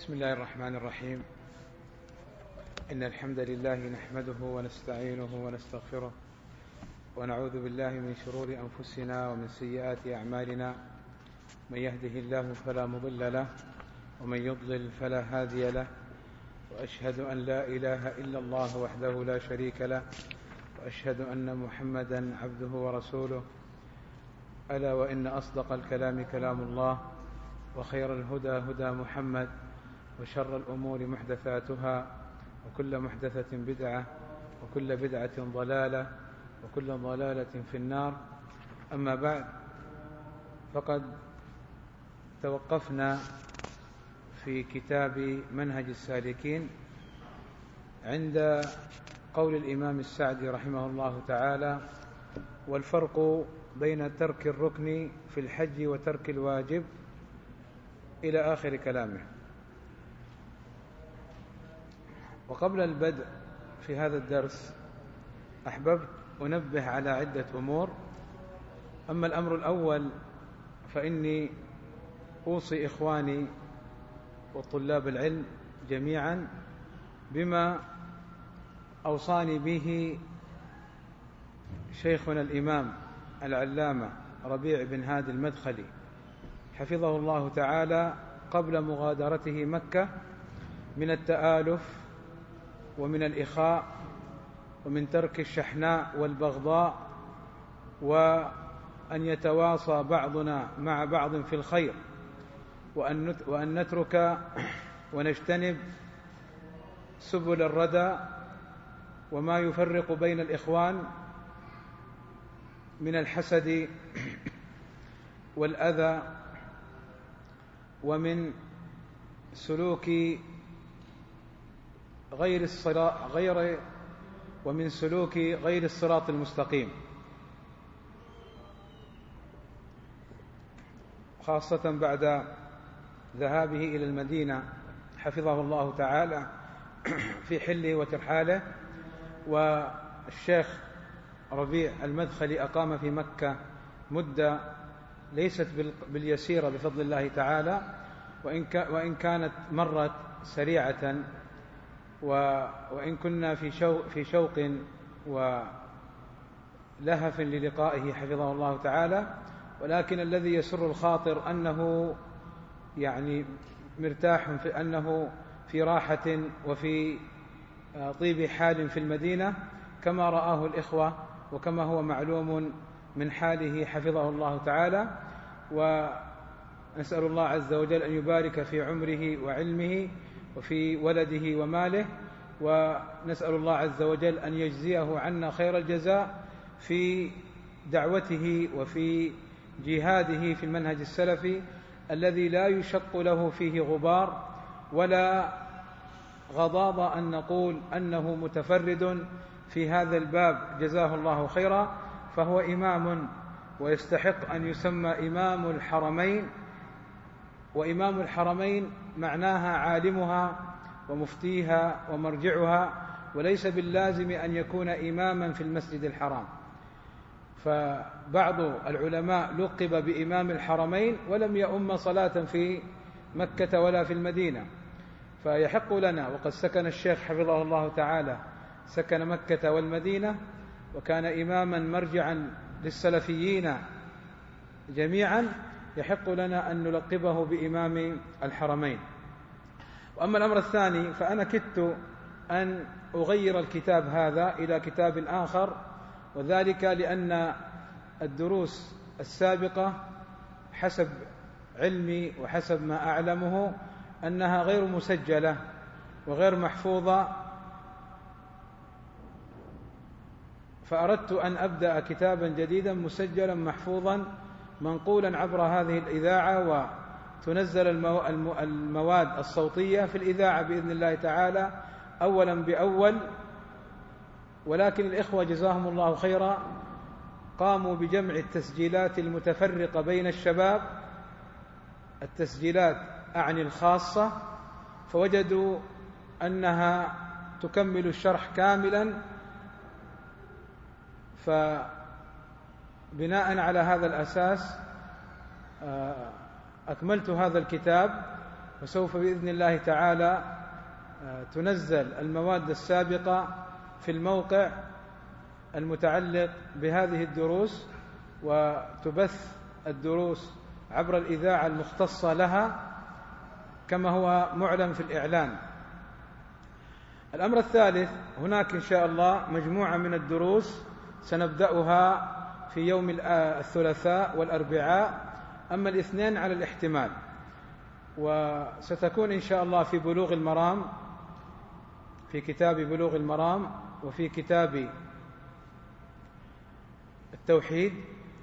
بسم الله الرحمن الرحيم. إن الحمد لله نحمده ونستعينه ونستغفره ونعوذ بالله من شرور أنفسنا ومن سيئات أعمالنا. من يهده الله فلا مضل له ومن يضلل فلا هادي له، وأشهد أن لا إله إلا الله وحده لا شريك له، وأشهد أن محمدا عبده ورسوله. ألا وإن أصدق الكلام كلام الله، وخير الهدى هدى محمد، وشر الأمور محدثاتها، وكل محدثة بدعة، وكل بدعة ضلالة، وكل ضلالة في النار. أما بعد، فقد توقفنا في كتاب منهج السالكين عند قول الإمام السعدي رحمه الله تعالى: والفرق بين ترك الركن في الحج وترك الواجب، إلى آخر كلامه. وقبل البدء في هذا الدرس أحببت أنبه على عدة أمور. أما الأمر الأول، فإني أوصي إخواني وطلاب العلم جميعا بما أوصاني به شيخنا الإمام العلامة ربيع بن هادي المدخلي حفظه الله تعالى قبل مغادرته مكة، من التآلف ومن الإخاء ومن ترك الشحناء والبغضاء، وأن يتواصى بعضنا مع بعض في الخير، وأن نترك ونجتنب سبل الردى وما يفرق بين الإخوان من الحسد والأذى، ومن سلوك غير الصراط المستقيم، خاصة بعد ذهابه إلى المدينة حفظه الله تعالى في حله وترحاله. والشيخ ربيع المدخلي أقام في مكة مدة ليست باليسيرة بفضل الله تعالى، وإن كانت مرت سريعة، وإن كنا في شوق ولهف للقائه حفظه الله تعالى، ولكن الذي يسر الخاطر أنه يعني مرتاح، في أنه في راحة وفي طيب حال في المدينة كما رآه الإخوة، وكما هو معلوم من حاله حفظه الله تعالى. ونسأل الله عز وجل أن يبارك في عمره وعلمه وفي ولده وماله، ونسأل الله عز وجل أن يجزيه عنا خير الجزاء في دعوته وفي جهاده في المنهج السلفي الذي لا يشق له فيه غبار ولا غضاضة أن نقول أنه متفرد في هذا الباب، جزاه الله خيرا. فهو إمام ويستحق أن يسمى إمام الحرمين، وإمام الحرمين معناها عالمها ومفتيها ومرجعها، وليس باللازم أن يكون إماما في المسجد الحرام. فبعض العلماء لقب بإمام الحرمين ولم يؤم صلاة في مكة ولا في المدينة. فيحق لنا، وقد سكن الشيخ حفظه الله تعالى سكن مكة والمدينة، وكان إماما مرجعا للسلفيين جميعا، يحق لنا أن نلقبه بإمام الحرمين. وأما الأمر الثاني، فأنا كدت أن أغير الكتاب هذا إلى كتاب آخر، وذلك لأن الدروس السابقة حسب علمي وحسب ما أعلمه أنها غير مسجلة وغير محفوظة، فأردت أن أبدأ كتابا جديدا مسجلا محفوظا منقولا عبر هذه الإذاعة، وتنزل المواد الصوتية في الإذاعة بإذن الله تعالى أولا بأول. ولكن الإخوة جزاهم الله خيرا قاموا بجمع التسجيلات المتفرقة بين الشباب، التسجيلات أعني الخاصة، فوجدوا أنها تكمل الشرح كاملا. فبناء على هذا الأساس أكملت هذا الكتاب وسوف بإذن الله تعالى تنزل المواد السابقة في الموقع المتعلق بهذه الدروس، وتبث الدروس عبر الإذاعة المختصة لها كما هو معلن في الإعلان. الأمر الثالث، هناك إن شاء الله مجموعة من الدروس سنبدأها في يوم الثلاثاء والأربعاء، أما الاثنين على الاحتمال، وستكون إن شاء الله في بلوغ المرام، في كتاب بلوغ المرام، وفي كتاب التوحيد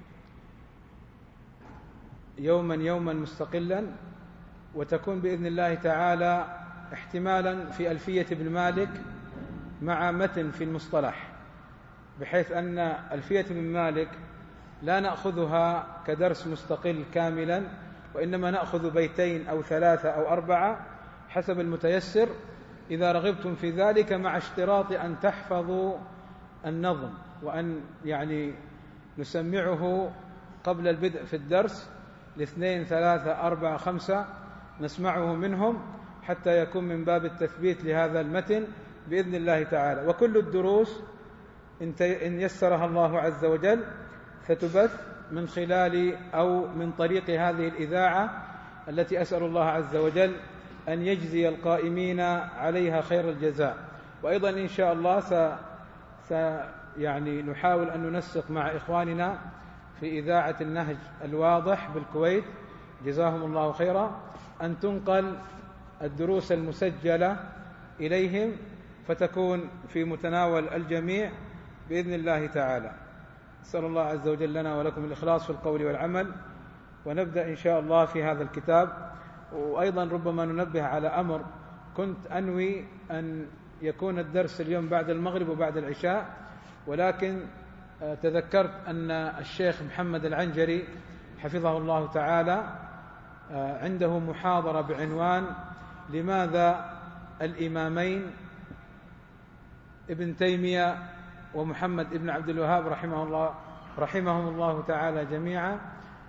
يوما مستقلا، وتكون بإذن الله تعالى احتمالا في ألفية ابن مالك مع متن في المصطلح، بحيث أن ألفية ابن مالك لا نأخذها كدرس مستقل كاملا، وإنما نأخذ بيتين أو 3 أو 4 حسب المتيسر إذا رغبتم في ذلك، مع اشتراط أن تحفظوا النظم، وأن يعني نسمعه قبل البدء في الدرس 2 3 4 5 نسمعه منهم حتى يكون من باب التثبيت لهذا المتن بإذن الله تعالى. وكل الدروس إن يسرها الله عز وجل ستبث من خلال أو من طريق هذه الإذاعة التي أسأل الله عز وجل أن يجزي القائمين عليها خير الجزاء. وأيضا إن شاء الله يعني نحاول أن ننسق مع إخواننا في إذاعة النهج الواضح بالكويت جزاهم الله خيرا أن تنقل الدروس المسجلة إليهم فتكون في متناول الجميع بإذن الله تعالى. أسأل الله عز وجل لنا ولكم الإخلاص في القول والعمل، ونبدأ إن شاء الله في هذا الكتاب. وأيضا ربما ننبه على أمر، كنت أنوي أن يكون الدرس اليوم بعد المغرب وبعد العشاء، ولكن تذكرت أن الشيخ محمد العنجري حفظه الله تعالى عنده محاضرة بعنوان لماذا الإمامين ابن تيمية ومحمد ابن عبد الوهاب رحمهم الله تعالى جميعا،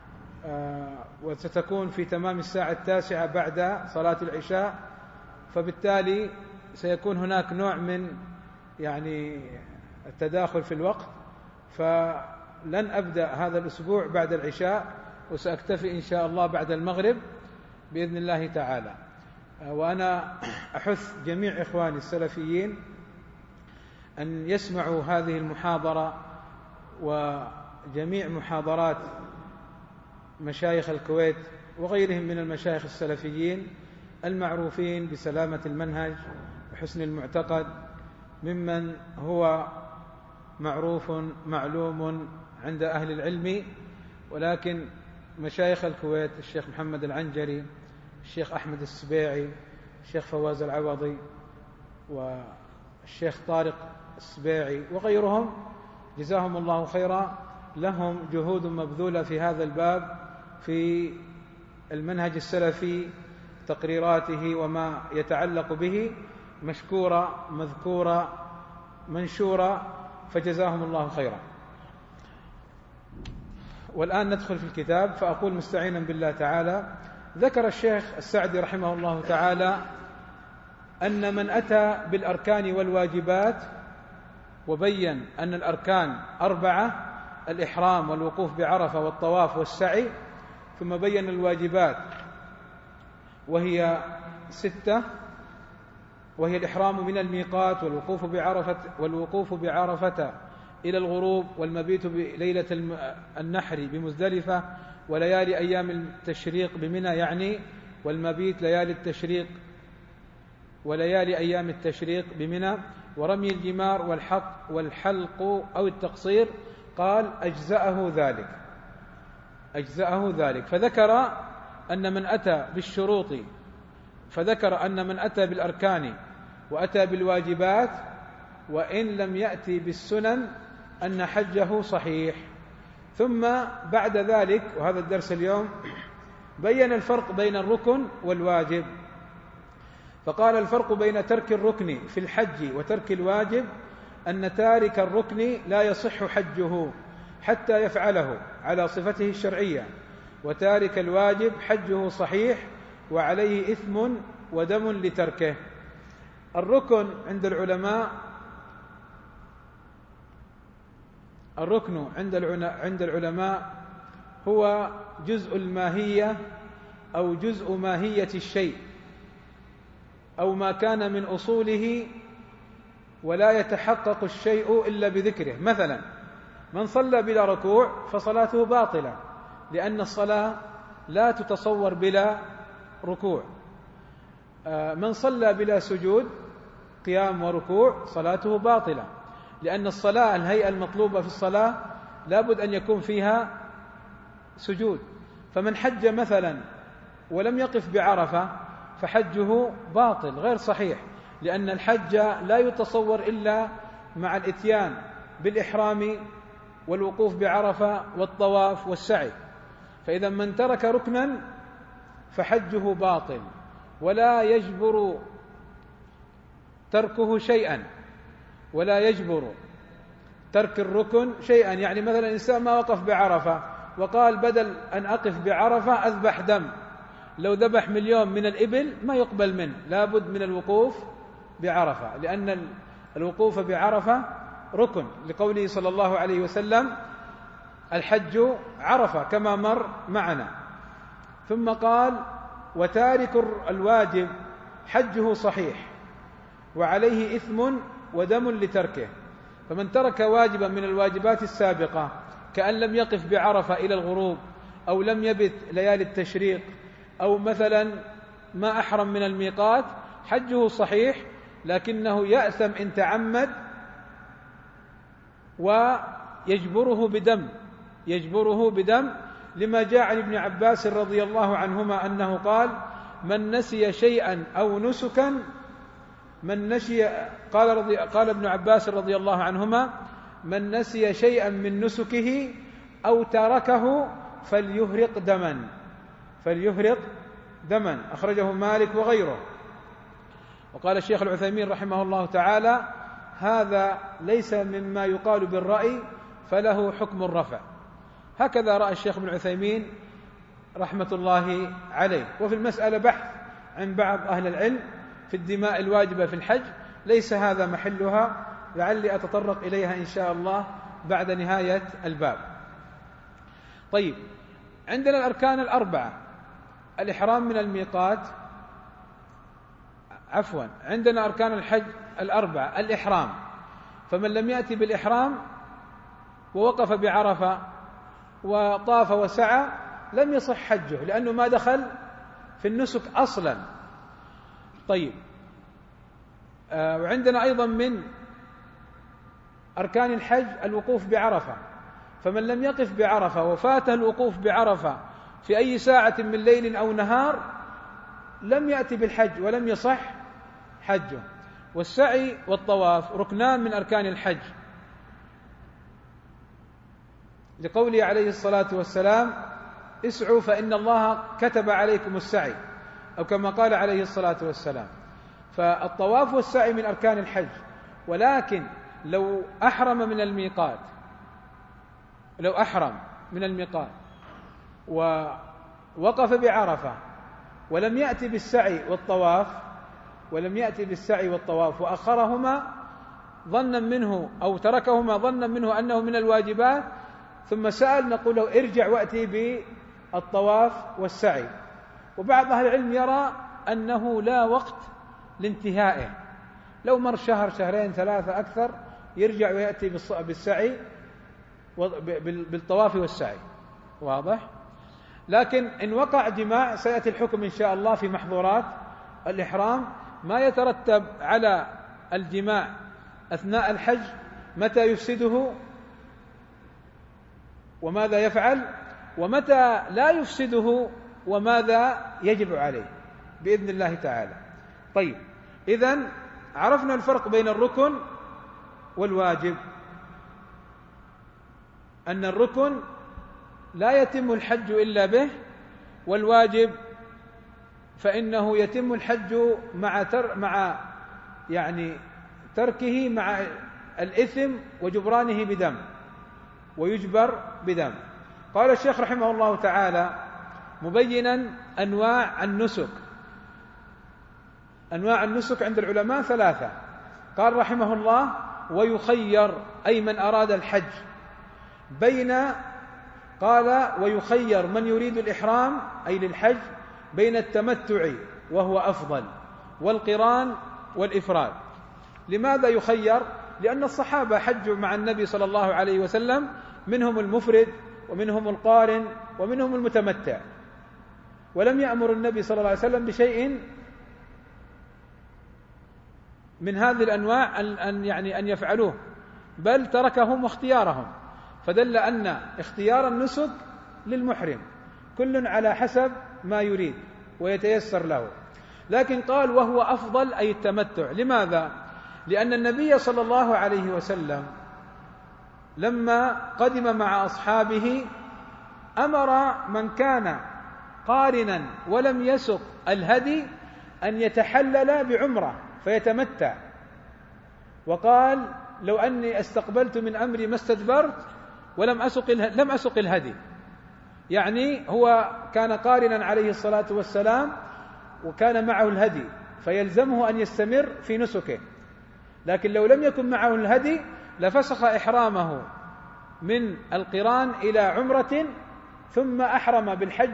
وستكون في تمام الساعة 9 بعد صلاة العشاء، فبالتالي سيكون هناك نوع من يعني التداخل في الوقت، فلن أبدأ هذا الأسبوع بعد العشاء، وسأكتفي إن شاء الله بعد المغرب بإذن الله تعالى. وأنا أحث جميع إخواني السلفيين أن يسمعوا هذه المحاضرة وجميع محاضرات مشايخ الكويت وغيرهم من المشايخ السلفيين المعروفين بسلامة المنهج وحسن المعتقد، ممن هو معروف معلوم عند أهل العلم. ولكن مشايخ الكويت الشيخ محمد العنجري، الشيخ أحمد السبيعي، الشيخ فواز العوضي، والشيخ طارق السبيعي وغيرهم جزاهم الله خيرا، لهم جهود مبذولة في هذا الباب في المنهج السلفي، تقريراته وما يتعلق به، مشكورة مذكورة منشورة، فجزاهم الله خيرا. والآن ندخل في الكتاب، فأقول مستعينا بالله تعالى: ذكر الشيخ السعدي رحمه الله تعالى أن من أتى بالأركان والواجبات، وبين أن الأركان 4: الإحرام والوقوف بعرفة والطواف والسعي، ثم بين الواجبات وهي 6، وهي الإحرام من الميقات والوقوف بعرفة إلى الغروب، والمبيت بليلة النحر بمزدلفة، وليالي أيام التشريق بمنى، يعني والمبيت ليالي التشريق وليالي أيام التشريق بمنى، ورمي الجمار والحلق أو التقصير. قال: أجزأه ذلك. فذكر أن من أتى بالشروط، فذكر أن من أتى بالأركان وأتى بالواجبات وإن لم يأتي بالسنن أن حجه صحيح. ثم بعد ذلك، وهذا الدرس اليوم، بين الفرق بين الركن والواجب، فقال: الفرق بين ترك الركن في الحج وترك الواجب أن تارك الركن لا يصح حجه حتى يفعله على صفته الشرعية، وتارك الواجب حجه صحيح وعليه إثم ودم لتركه. الركن عند العلماء هو جزء الماهية أو جزء ماهية الشيء، أو ما كان من أصوله ولا يتحقق الشيء إلا بذكره. مثلا من صلى بلا ركوع فصلاته باطلة، لأن الصلاة لا تتصور بلا ركوع. من صلى بلا سجود، قيام وركوع، صلاته باطلة، لأن الصلاة الهيئة المطلوبة في الصلاة لابد أن يكون فيها سجود. فمن حج مثلا ولم يقف بعرفة فحجه باطل غير صحيح، لأن الحج لا يتصور إلا مع الإتيان بالإحرام والوقوف بعرفة والطواف والسعي. فإذا من ترك ركنا فحجه باطل، ولا يجبر تركه شيئا، ولا يجبر ترك الركن شيئا. يعني مثلا إنسان ما وقف بعرفة وقال بدل أن أقف بعرفة أذبح دم، لو ذبح 1,000,000 من الإبل ما يقبل منه، لابد من الوقوف بعرفة، لأن الوقوف بعرفة ركن، لقوله صلى الله عليه وسلم: الحج عرفة، كما مر معنا. ثم قال: وتارك الواجب حجه صحيح وعليه إثم ودم لتركه. فمن ترك واجبا من الواجبات السابقة، كأن لم يقف بعرفة إلى الغروب، أو لم يبت ليالي التشريق، أو مثلا ما أحرم من الميقات، حجه صحيح، لكنه يأثم إن تعمد، ويجبره بدم، لما جاء عن ابن عباس رضي الله عنهما أنه قال: من نسي شيئا أو نسكا قال ابن عباس رضي الله عنهما: من نسي شيئا من نسكه أو تركه فليهرق دما، أخرجه مالك وغيره. وقال الشيخ العثيمين رحمه الله تعالى: هذا ليس مما يقال بالرأي، فله حكم الرفع. هكذا رأى الشيخ ابن عثيمين رحمة الله عليه. وفي المسألة بحث عن بعض أهل العلم في الدماء الواجبة في الحج، ليس هذا محلها، لعلي أتطرق إليها إن شاء الله بعد نهاية الباب. طيب، عندنا الأركان الأربعة: الإحرام من الميقات، عندنا أركان الحج الأربعة: الإحرام، فمن لم يأتي بالإحرام ووقف بعرفة وطاف وسعى لم يصح حجه، لأنه ما دخل في النسك أصلا. طيب، وعندنا أيضا من أركان الحج الوقوف بعرفة، فمن لم يقف بعرفة وفاته الوقوف بعرفة في أي ساعة من ليل أو نهار لم يأتي بالحج ولم يصح حجه. والسعي والطواف ركنان من أركان الحج، لقوله عليه الصلاة والسلام: اسعوا فإن الله كتب عليكم السعي، أو كما قال عليه الصلاة والسلام. فالطواف والسعي من أركان الحج، ولكن لو أحرم من الميقات ووقف بعرفة ولم يأتي بالسعي والطواف وأخرهما ظنا منه أو تركهما ظنا منه أنه من الواجبات، ثم سأل، نقول له: ارجع وأتي بالطواف والسعي. وبعض أهل العلم يرى أنه لا وقت لانتهائه، لو مر شهر، شهرين، 3 أكثر، يرجع ويأتي بالسعي بالطواف والسعي. واضح؟ لكن إن وقع جماع، سيأتي الحكم إن شاء الله في محظورات الإحرام، ما يترتب على الجماع أثناء الحج، متى يفسده وماذا يفعل، ومتى لا يفسده وماذا يجب عليه بإذن الله تعالى. طيب، إذن عرفنا الفرق بين الركن والواجب، أن الركن لا يتم الحج إلا به، والواجب فإنه يتم الحج مع يعني تركه مع الإثم وجبرانه بدم، ويجبر بدم. قال الشيخ رحمه الله تعالى: مبينا أنواع النسك. أنواع النسك عند العلماء 3. قال رحمه الله: ويخير، أي من أراد الحج قال ويخير من يريد الإحرام أي للحج بين التمتع وهو أفضل والقران والإفراد. لماذا يخير؟ لأن الصحابة حجوا مع النبي صلى الله عليه وسلم، منهم المفرد ومنهم القارن ومنهم المتمتع، ولم يأمر النبي صلى الله عليه وسلم بشيء من هذه الأنواع أن يفعلوه، بل تركهم واختيارهم، فدل أن اختيار النسك للمحرم، كل على حسب ما يريد ويتيسر له. لكن قال وهو أفضل أي التمتع. لماذا؟ لأن النبي صلى الله عليه وسلم لما قدم مع أصحابه أمر من كان قارنا ولم يسق الهدي أن يتحلل بعمرة فيتمتع، وقال لو أني استقبلت من أمري ما استدبرت ولم أسق الهدي. يعني هو كان قارنا عليه الصلاة والسلام وكان معه الهدي، فيلزمه أن يستمر في نسكه، لكن لو لم يكن معه الهدي لفسخ إحرامه من القران إلى عمرة ثم أحرم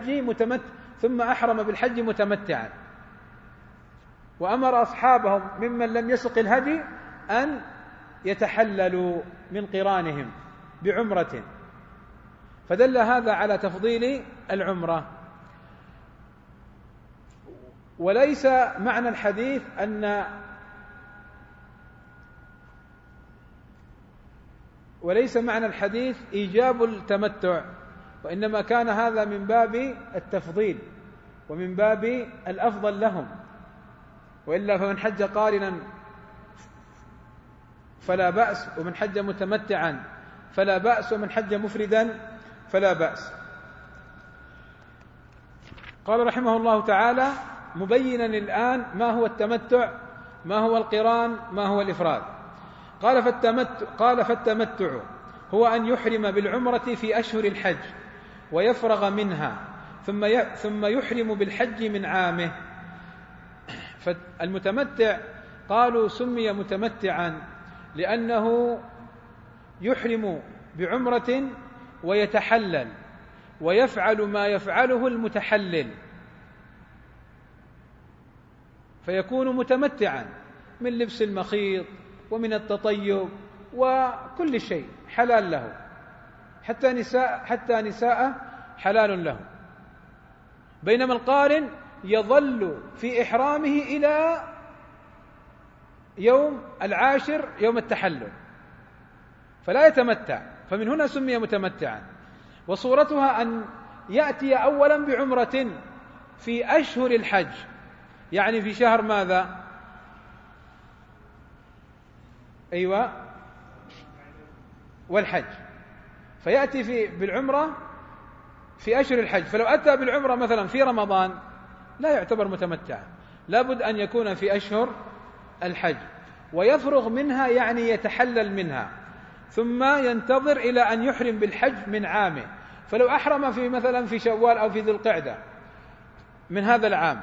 بالحج متمتعا، وأمر أصحابهم ممن لم يسق الهدي أن يتحللوا من قرانهم بعمرة، فدل هذا على تفضيل العمرة. وليس معنى الحديث إيجاب التمتع، وإنما كان هذا من باب التفضيل ومن باب الأفضل لهم، وإلا فمن حج قارنا فلا بأس، ومن حج متمتعا فلا بأس، ومن حج مفردا فلا بأس. قال رحمه الله تعالى مبينا الآن ما هو التمتع، ما هو القران، ما هو الإفراد. قال فالتمتع هو أن يحرم بالعمرة في أشهر الحج ويفرغ منها ثم يحرم بالحج من عامه. فالمتمتع قالوا سمي متمتعا لأنه يحرم بعمرة ويتحلل ويفعل ما يفعله المتحلل، فيكون متمتعا من لبس المخيط ومن التطيب وكل شيء حلال له، حتى نساء حلال له. بينما القارن يظل في إحرامه إلى يوم 10 يوم التحلل فلا يتمتع، فمن هنا سمي متمتعا. وصورتها أن يأتي أولا بعمرة في أشهر الحج، يعني في شهر ماذا؟ أيوة، والحج، فيأتي بالعمرة في أشهر الحج. فلو أتى بالعمرة مثلا في رمضان لا يعتبر متمتعا، لابد أن يكون في أشهر الحج ويفرغ منها، يعني يتحلل منها، ثم ينتظر إلى أن يحرم بالحج من عامه. فلو أحرم مثلا في شوال أو في ذي القعدة من هذا العام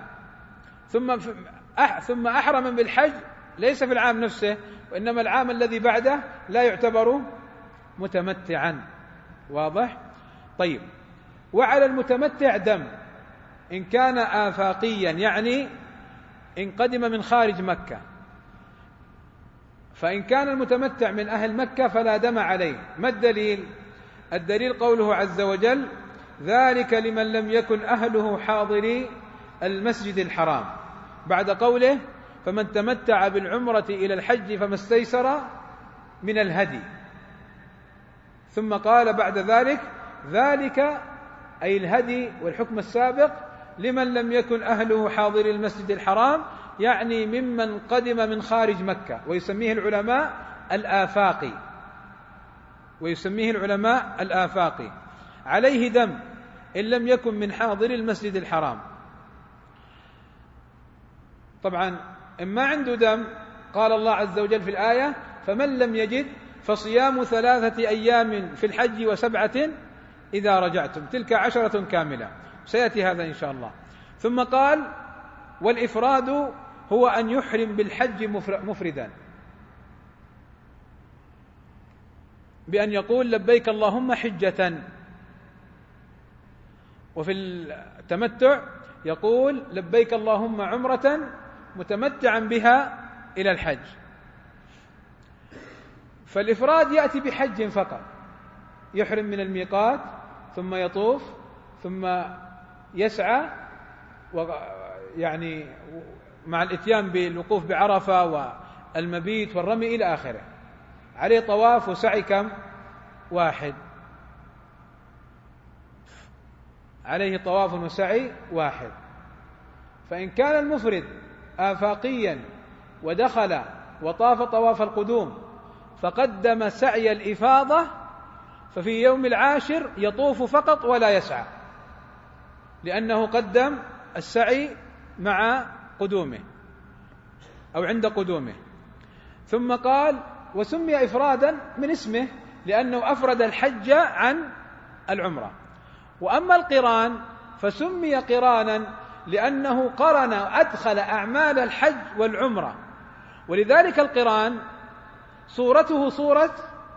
ثم أحرم بالحج ليس في العام نفسه، وإنما العام الذي بعده، لا يعتبر متمتعا. واضح؟ طيب. وعلى المتمتع دم إن كان آفاقيا، يعني إن قدم من خارج مكة، فإن كان المتمتع من أهل مكة فلا دم عليه. ما الدليل؟ الدليل قوله عز وجل ذلك لمن لم يكن أهله حاضري المسجد الحرام، بعد قوله فمن تمتع بالعمرة إلى الحج فما استيسر من الهدي، ثم قال بعد ذلك أي الهدي والحكم السابق لمن لم يكن أهله حاضر المسجد الحرام، يعني ممن قدم من خارج مكة، ويسميه العلماء الآفاقي. عليه دم إن لم يكن من حاضر المسجد الحرام. طبعا إما عنده دم، قال الله عز وجل في الآية فمن لم يجد فصيام 3 أيام في الحج و7 إذا رجعتم، تلك 10 كاملة. سيأتي هذا إن شاء الله. ثم قال: والإفراد هو أن يحرم بالحج مفردا، بأن يقول لبيك اللهم حجة. وفي التمتع يقول لبيك اللهم عمرة متمتعا بها إلى الحج. فالإفراد يأتي بحج فقط، يحرم من الميقات ثم يطوف ثم يسعى، يعني مع الإتيان بالوقوف بعرفة والمبيت والرمي إلى آخره. عليه طواف وسعي كم؟ واحد، عليه طواف وسعي واحد. فإن كان المفرد آفاقيا ودخل وطاف طواف القدوم فقدم سعي الإفاضة، ففي يوم العاشر يطوف فقط ولا يسعى، لأنه قدم السعي مع قدومه أو عند قدومه. ثم قال: وسمي إفرادا من اسمه لأنه أفرد الحج عن العمرة. وأما القران فسمي قرانا لأنه قرن أدخل أعمال الحج والعمرة، ولذلك القران صورته صورة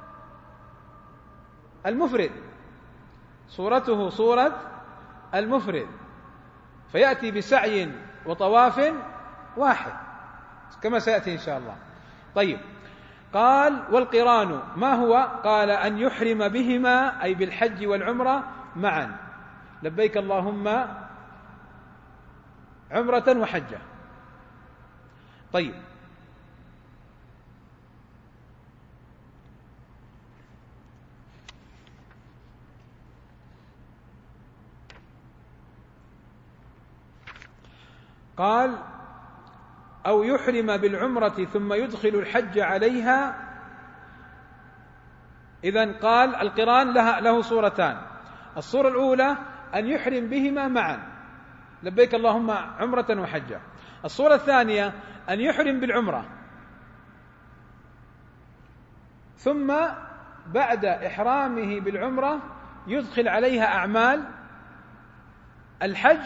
المفرد، صورته صورة المفرد، فيأتي بسعي وطواف واحد كما سيأتي إن شاء الله. طيب، قال: والقران ما هو؟ قال: أن يحرم بهما أي بالحج والعمرة معا، لبيك اللهم عمرة وحجة. طيب، قال: أو يحرم بالعمرة ثم يدخل الحج عليها. إذن قال القران له صورتان: الصورة الأولى أن يحرم بهما معا، لبيك اللهم عمرة وحجة. الصورة الثانية أن يحرم بالعمرة ثم بعد إحرامه بالعمرة يدخل عليها أعمال الحج،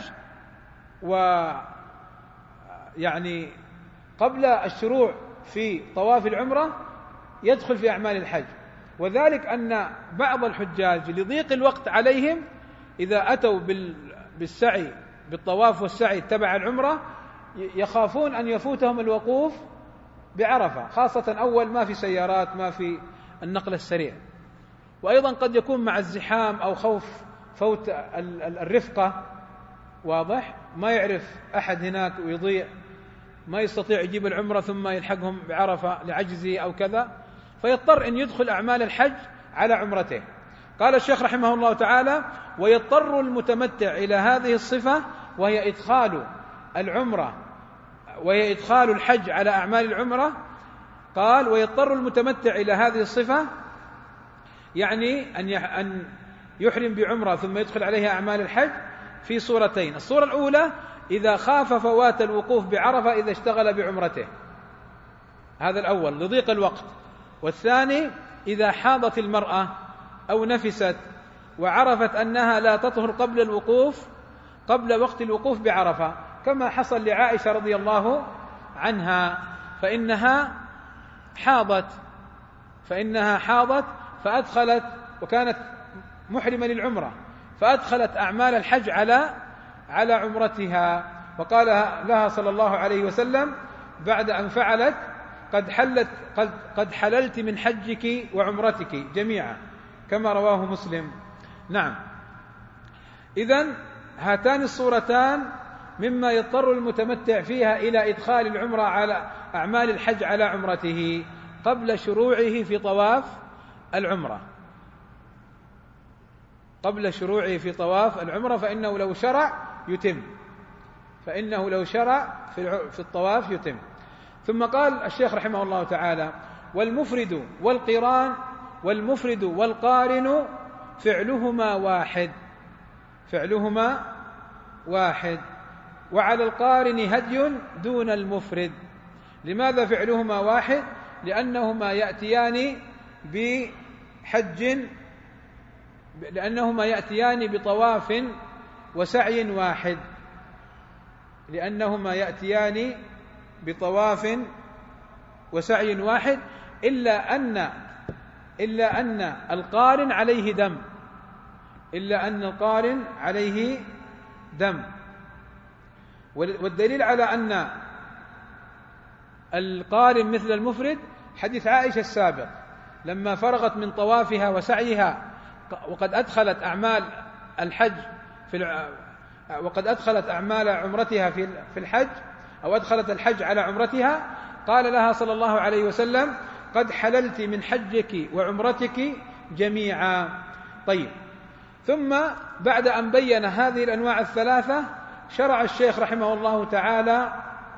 ويعني قبل الشروع في طواف العمرة يدخل في أعمال الحج. وذلك أن بعض الحجاج لضيق الوقت عليهم إذا أتوا بالسعي بالطواف والسعي تبع العمرة يخافون أن يفوتهم الوقوف بعرفة، خاصة أول ما في سيارات، ما في النقل السريع، وأيضا قد يكون مع الزحام أو خوف فوت الرفقة، واضح، ما يعرف أحد هناك ويضيع، ما يستطيع يجيب العمرة ثم يلحقهم بعرفة لعجزه أو كذا، فيضطر أن يدخل أعمال الحج على عمرته. قال الشيخ رحمه الله تعالى: ويضطر المتمتع إلى هذه الصفة وهي إدخال العمرة وهي إدخال الحج على أعمال العمرة. قال: ويضطر المتمتع إلى هذه الصفة، يعني أن يحرم بعمرة ثم يدخل عليها أعمال الحج في صورتين: الصورة الأولى إذا خاف فوات الوقوف بعرفة إذا اشتغل بعمرته، هذا الأول لضيق الوقت، والثاني إذا حاضت المرأة أو نفست وعرفت أنها لا تطهر قبل وقت الوقوف بعرفة، كما حصل لعائشة رضي الله عنها، فإنها حاضت فأدخلت، وكانت محرمة للعمرة، فأدخلت أعمال الحج على عمرتها، وقال لها صلى الله عليه وسلم بعد أن فعلت: قد حللت من حجك وعمرتك جميعا، كما رواه مسلم. نعم، إذن هاتان الصورتان مما يضطر المتمتع فيها إلى إدخال العمرة على أعمال الحج على عمرته قبل شروعه في طواف العمرة، فإنه لو شرع في الطواف يتم. ثم قال الشيخ رحمه الله تعالى: والمفرد والقارن فعلهما واحد، وعلى القارن هدي دون المفرد. لماذا فعلهما واحد؟ لأنهما يأتيان بطواف وسعي واحد، لأنهما يأتيان بطواف وسعي واحد، إلا أن القارن عليه دم، إلا أن القارن عليه دم. والدليل على أن القارن مثل المفرد حديث عائشة السابق لما فرغت من طوافها وسعيها وقد أدخلت أعمال الحج وقد أدخلت أعمال عمرتها في الحج، أو أدخلت الحج على عمرتها، قال لها صلى الله عليه وسلم: قد حللت من حجك وعمرتك جميعا. طيب، ثم بعد أن بين هذه الأنواع الثلاثة شرع الشيخ رحمه الله تعالى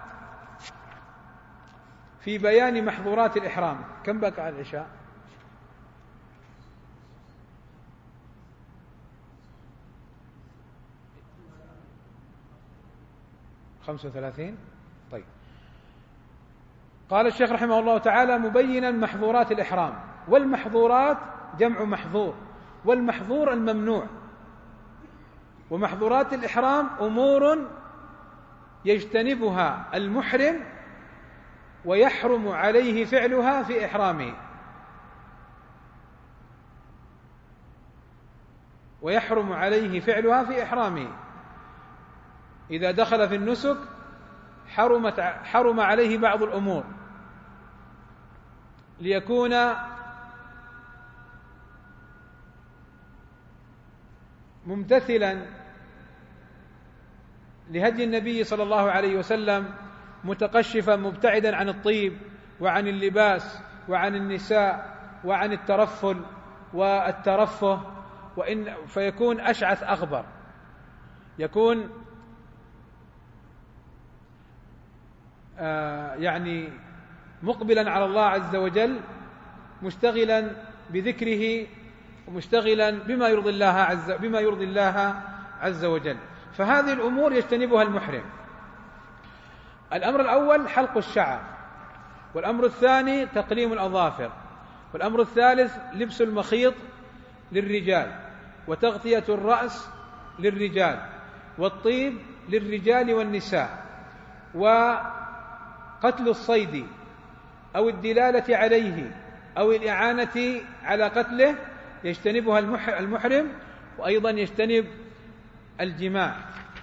في بيان محظورات الإحرام. كم بقى على العشاء؟ 35. طيب، قال الشيخ رحمه الله تعالى مبينا محظورات الإحرام. والمحظورات جمع محظور، والمحظور الممنوع. ومحظورات الإحرام أمور يجتنبها المحرم ويحرم عليه فعلها في إحرامه، ويحرم عليه فعلها في إحرامه. إذا دخل في النسك حرم عليه بعض الأمور ليكون ممتثلا لهدي النبي صلى الله عليه وسلم، متقشفا مبتعدا عن الطيب وعن اللباس وعن النساء وعن الترفل والترفه، فيكون أشعث أغبر، يكون يعني مقبلا على الله عز وجل، مشتغلا بذكره ومشتغلا بما يرضي الله عز وجل. فهذه الأمور يجتنبها المحرم. الأمر الأول حلق الشعر، والأمر الثاني تقليم الأظافر، والأمر الثالث لبس المخيط للرجال، وتغطية الرأس للرجال، والطيب للرجال والنساء، وقتل الصيد أو الدلالة عليه أو الإعانة على قتله يجتنبها المحرم، وأيضا يجتنب الجماع،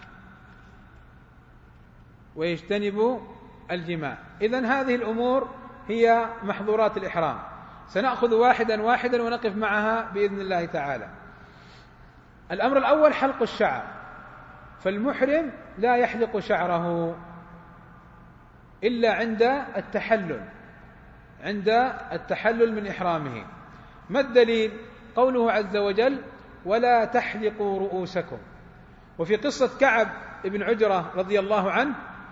إذن هذه الأمور هي محظورات الإحرام. سنأخذ واحدا واحدا ونقف معها بإذن الله تعالى. الأمر الأول حلق الشعر، فالمحرم لا يحلق شعره إلا عند التحلل من إحرامه. ما الدليل؟ قوله عز وجل: ولا تحلقوا رؤوسكم. وفي قصة كعب بن عجرة رضي الله عنه،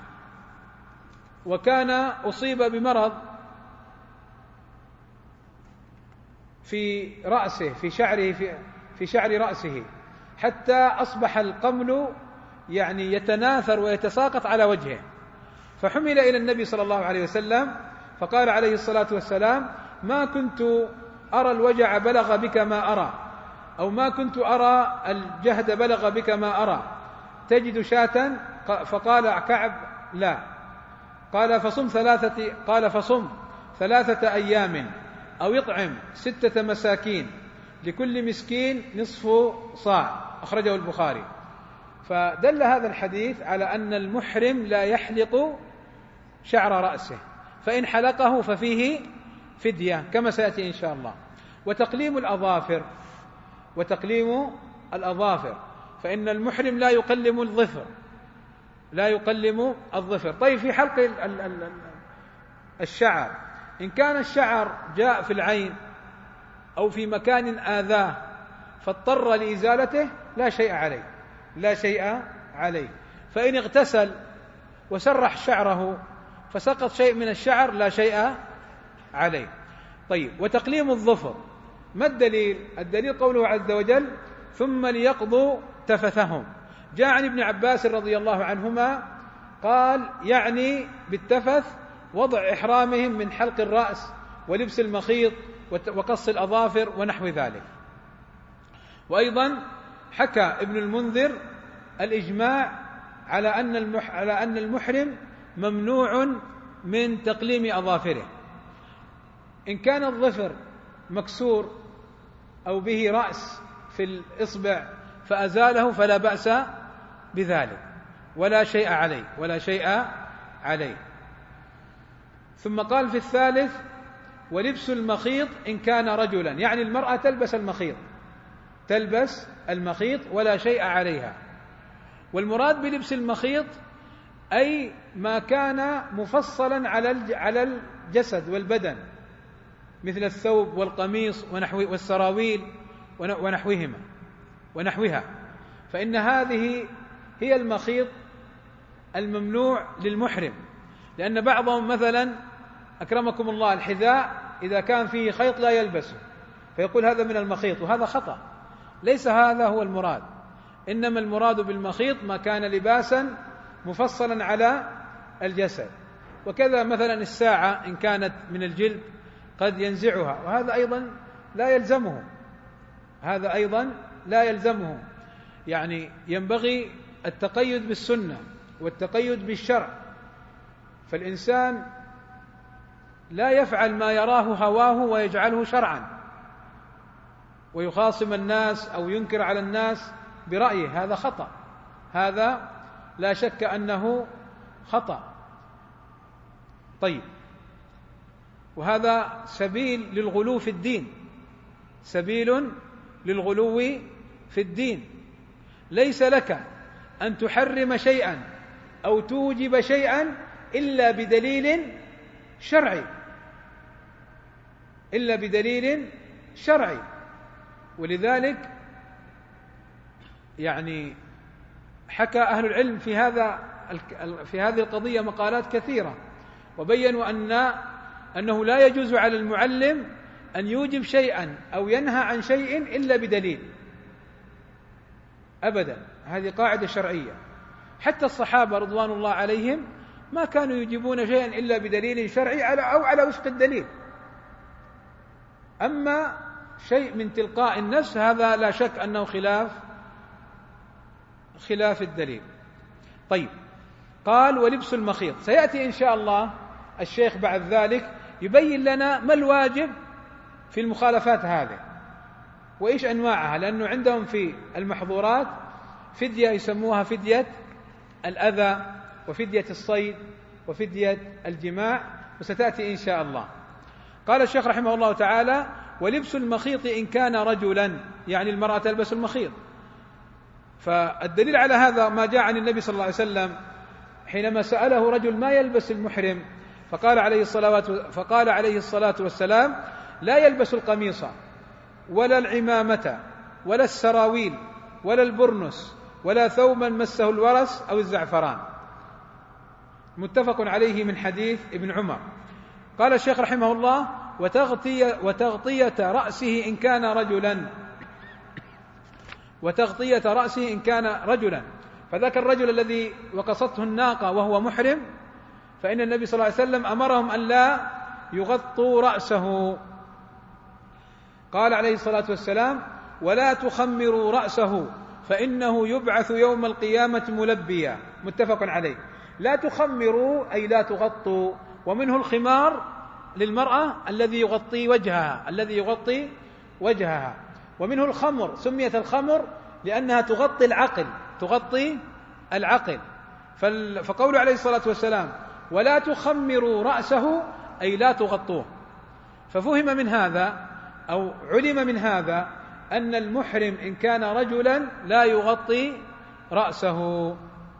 وكان أصيب بمرض في رأسه، في شعر رأسه، حتى أصبح القمل يعني يتناثر ويتساقط على وجهه، فحمل إلى النبي صلى الله عليه وسلم، فقال عليه الصلاة والسلام: ما كنت أرى الوجع بلغ بك ما أرى، أو ما كنت أرى الجهد بلغ بك ما أرى، تجد شاة؟ فقال كعب: لا. قال: فصم 3 أيام، أو يطعم 6 مساكين، لكل مسكين نصف صاع، أخرجه البخاري. فدل هذا الحديث على أن المحرم لا يحلق شعر رأسه، فإن حلقه ففيه فدية كما سيأتي إن شاء الله. وتقليم الأظافر، فإن المحرم لا يقلم الظفر. طيب، في حلق الشعر، إن كان الشعر جاء في العين أو في مكان آذاه فاضطر لإزالته لا شيء عليه. فإن اغتسل وسرح شعره فسقط شيء من الشعر لا شيء عليه. طيب، وتقليم الظفر، ما الدليل؟ الدليل قوله عز وجل: ثم ليقضوا تفثهم. جاء عن ابن عباس رضي الله عنهما قال: يعني بالتفث وضع إحرامهم من حلق الرأس ولبس المخيط وقص الأظافر ونحو ذلك. وأيضا حكى ابن المنذر الإجماع على أن المحرم ممنوع من تقليم أظافره. إن كان الظفر مكسور أو به رأس في الإصبع فأزاله فلا بأس بذلك ولا شيء عليه. ثم قال في الثالث: ولبس المخيط إن كان رجلا، يعني المرأة تلبس المخيط ولا شيء عليها. والمراد بلبس المخيط أي ما كان مفصلا على الجسد والبدن، مثل الثوب والقميص والسراويل ونحوها، فإن هذه هي المخيط الممنوع للمحرم. لأن بعضهم مثلا أكرمكم الله الحذاء إذا كان فيه خيط لا يلبسه فيقول هذا من المخيط، وهذا خطأ، ليس هذا هو المراد. إنما المراد بالمخيط ما كان لباسا مفصلا على الجسد. وكذا مثلا الساعة إن كانت من الجلد قد ينزعها، وهذا أيضا لا يلزمه. يعني ينبغي التقيد بالسنة والتقيد بالشرع، فالإنسان لا يفعل ما يراه هواه ويجعله شرعا ويخاصم الناس أو ينكر على الناس برأيه، هذا خطأ، هذا لا شك أنه خطأ. طيب، وهذا سبيل للغلو في الدين. ليس لك أن تحرم شيئا أو توجب شيئا إلا بدليل شرعي. ولذلك يعني حكى أهل العلم في هذه القضية مقالات كثيرة، وبينوا أنه لا يجوز على المعلم أن يوجب شيئا أو ينهى عن شيء إلا بدليل أبدا. هذه قاعدة شرعية. حتى الصحابة رضوان الله عليهم ما كانوا يجيبون شيئا إلا بدليل شرعي أو على وفق الدليل. أما شيء من تلقاء النفس هذا لا شك أنه خلاف الدليل. طيب، قال: ولبس المخيط. سيأتي إن شاء الله الشيخ بعد ذلك يبين لنا ما الواجب في المخالفات هذه وإيش أنواعها، لأنه عندهم في المحظورات فدية يسموها فدية الأذى وفدية الصيد وفدية الجماع، وستأتي إن شاء الله. قال الشيخ رحمه الله تعالى: ولبس المخيط إن كان رجلا، يعني المرأة تلبس المخيط. فالدليل على هذا ما جاء عن النبي صلى الله عليه وسلم حينما سأله رجل ما يلبس المحرم فقال عليه الصلاة والسلام: لا يلبس القميص ولا العمامة ولا السراويل ولا البرنس ولا ثوبا مسه الورس أو الزعفران. متفق عليه من حديث ابن عمر. قال الشيخ رحمه الله: وتغطية رأسه إن كان رجلا. فذاك الرجل الذي وقصته الناقة وهو محرم فإن النبي صلى الله عليه وسلم أمرهم أن لا يغطوا رأسه. قال عليه الصلاة والسلام: ولا تخمروا رأسه فإنه يبعث يوم القيامة ملبيا. متفق عليه. لا تخمروا أي لا تغطوا، ومنه الخمار للمرأة الذي يغطي وجهها، ومنه الخمر، سميت الخمر لأنها تغطي العقل. فقول عليه الصلاة والسلام: ولا تخمروا رأسه أي لا تغطوه. ففهم من هذا أو علم من هذا أن المحرم إن كان رجلا لا يغطي رأسه.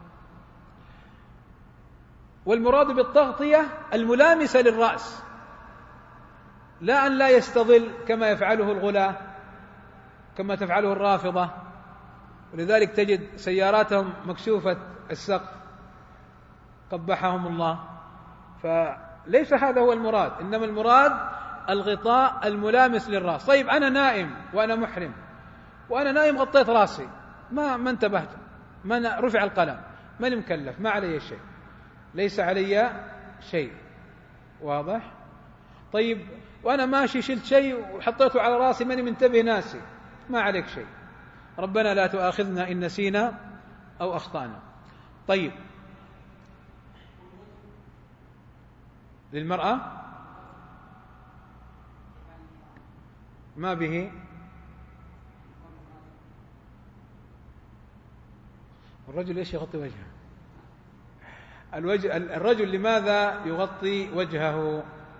والمراد بالتغطية الملامسة للرأس، لا أن لا يستظل كما يفعله الغلاة، كما تفعله الرافضة، ولذلك تجد سياراتهم مكشوفة السقف قبحهم الله. فليس هذا هو المراد، إنما المراد الغطاء الملامس للرأس. طيب، أنا نائم وأنا محرم، وأنا نائم غطيت رأسي، ما انتبهت، ما رفع القلم، من مكلف، ما علي شيء، ليس علي شيء، واضح؟ طيب، وأنا ماشي شلت شيء وحطيته على رأسي، ماني منتبه، ناسي، ما عليك شيء، ربنا لا تؤاخذنا إن نسينا أو أخطأنا. طيب، للمرأة ما به الرجل إيش يغطي وجهه؟ الرجل لماذا يغطي وجهه؟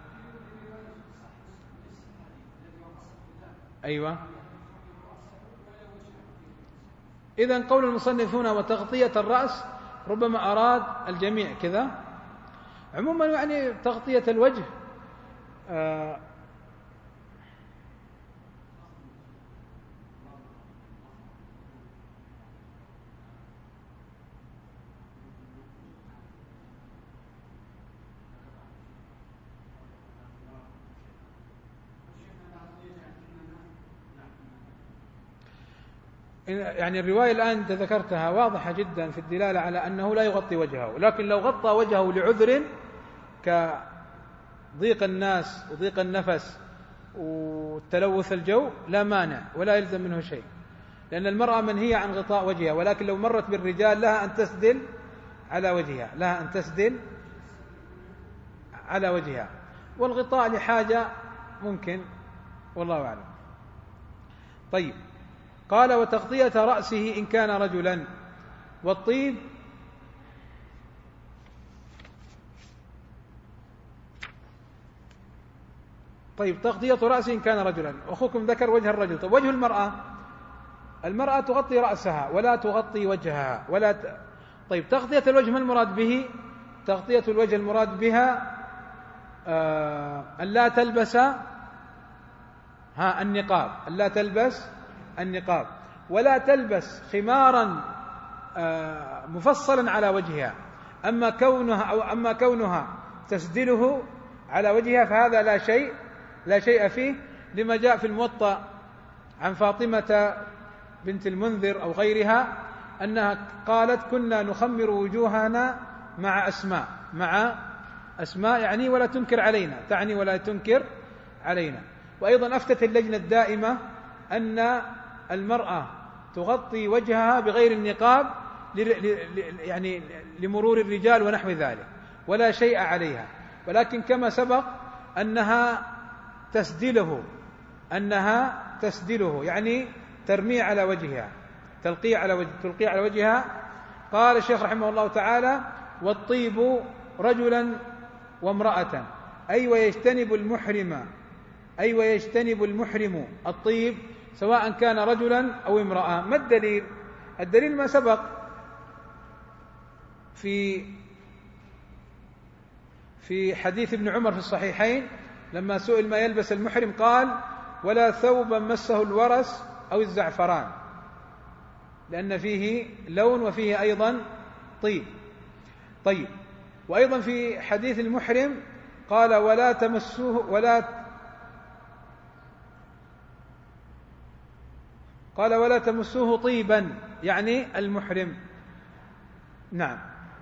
أيوة. إذن قول المصنف هنا وتغطية الرأس ربما أراد الجميع كذا. عموما يعني تغطية الوجه يعني الرواية الآن أنت ذكرتها واضحة جدا في الدلالة على أنه لا يغطي وجهه، لكن لو غطى وجهه لعذر كضيق الناس وضيق النفس وتلوث الجو لا مانع ولا يلزم منه شيء، لأن المرأة منهية عن غطاء وجهها، ولكن لو مرت بالرجال لها أن تسدل على وجهها، لها أن تسدل على وجهها، والغطاء لحاجة ممكن، والله أعلم. طيب، قال وتغطية رأسه إن كان رجلا، والطيب طيب تغطية رأسه إن كان رجلا، أخوكم ذكر وجه الرجل. طيب وجه المرأة تغطي رأسها ولا تغطي وجهها طيب تغطية الوجه ما المراد به؟ تغطية الوجه المراد بها أن لا تلبس النقاب، أن لا تلبس النقاب، ولا تلبس خمارا مفصلا على وجهها. أما كونها تسدله على وجهها فهذا لا شيء فيه، لما جاء في الموطأ عن فاطمة بنت المنذر أو غيرها أنها قالت كنا نخمر وجوهنا مع أسماء يعني ولا تنكر علينا، تعني ولا تنكر علينا. وأيضا أفتت اللجنة الدائمة أن المرأة تغطي وجهها بغير النقاب يعني لمرور الرجال ونحو ذلك ولا شيء عليها، ولكن كما سبق أنها تسدله يعني ترمي على وجهها، تلقي على وجهها. قال الشيخ رحمه الله تعالى والطيب رجلا وامرأة أي ويجتنب المحرم الطيب سواء كان رجلا أو امرأة. ما الدليل؟ الدليل ما سبق في حديث ابن عمر في الصحيحين لما سئل ما يلبس المحرم قال ولا ثوبا مسه الورس أو الزعفران، لأن فيه لون وفيه أيضا طيب. طيب، وأيضا في حديث المحرم قال ولا تمسوه طيبا يعني المحرم. نعم،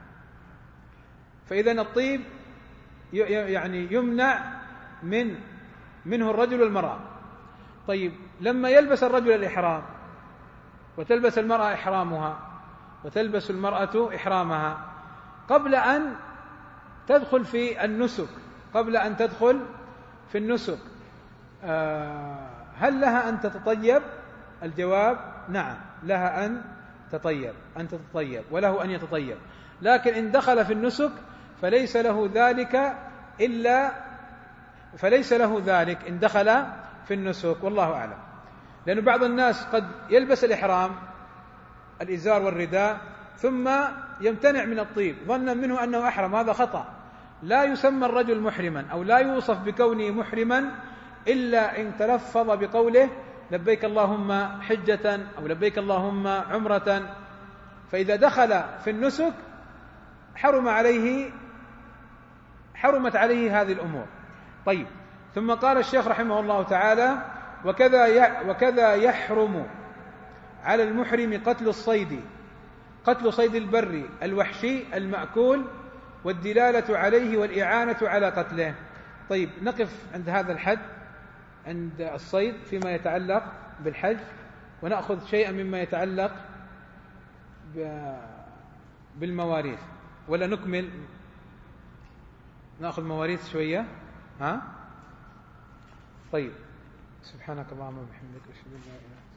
فإذن الطيب يعني يمنع منه الرجل والمرأة. طيب، لما يلبس الرجل الإحرام وتلبس المرأة إحرامها وتلبس المرأة إحرامها قبل أن تدخل في النسك هل لها أن تتطيب؟ الجواب نعم، لها أن تتطيب وله أن يتطيب، لكن إن دخل في النسك فليس له ذلك إن دخل في النسك، والله أعلم. لأن بعض الناس قد يلبس الإحرام الإزار والرداء ثم يمتنع من الطيب ظنا منه أنه أحرم، هذا خطأ. لا يسمى الرجل محرما أو لا يوصف بكونه محرما إلا إن تلفظ بقوله لبيك اللهم حجة أو لبيك اللهم عمرة، فإذا دخل في النسك حرمت عليه هذه الأمور. طيب، ثم قال الشيخ رحمه الله تعالى وكذا يحرم على المحرم قتل صيد البر الوحشي المأكول والدلالة عليه والإعانة على قتله. طيب، نقف عند هذا الحد عند الصيد فيما يتعلق بالحج، ونأخذ شيئا مما يتعلق بالمواريث ولا نكمل؟ نأخذ مواريث شوية. ها طيب، سبحانك اللهم وبحمدك أشهد أن لا إله إلا أنت.